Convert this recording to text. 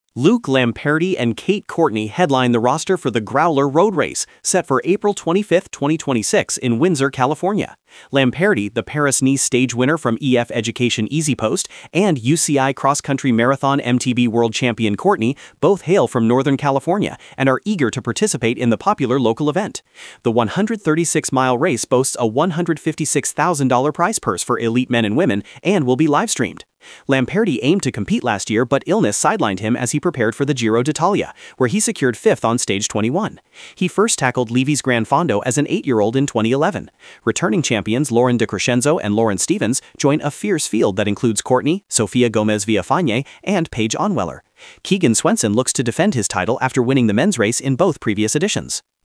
Luke Lamperti and Kate Courtney headline the roster for the Growler Road Race, set for April 25, 2026 in Windsor, California. Lamperti, the Paris-Nice stage winner from EF Education EasyPost, and UCI Cross Country Marathon MTB World Champion Courtney both hail from Northern California and are eager to participate in the popular local event. The 136-mile race boasts a $156,000 prize purse for elite men and women and will be live-streamed. Lamperti aimed to compete last year, but illness sidelined him as he prepared for the Giro d'Italia, where he secured 5th on stage 21. He first tackled Levy's Gran Fondo as an 8-year-old in 2011. Returning champions Lauren De Crescenzo and Lauren Stevens join a fierce field that includes Courtney, Sofia Gomez Villafañe, and Paige Onweller. Keegan Swenson looks to defend his title after winning the men's race in both previous editions.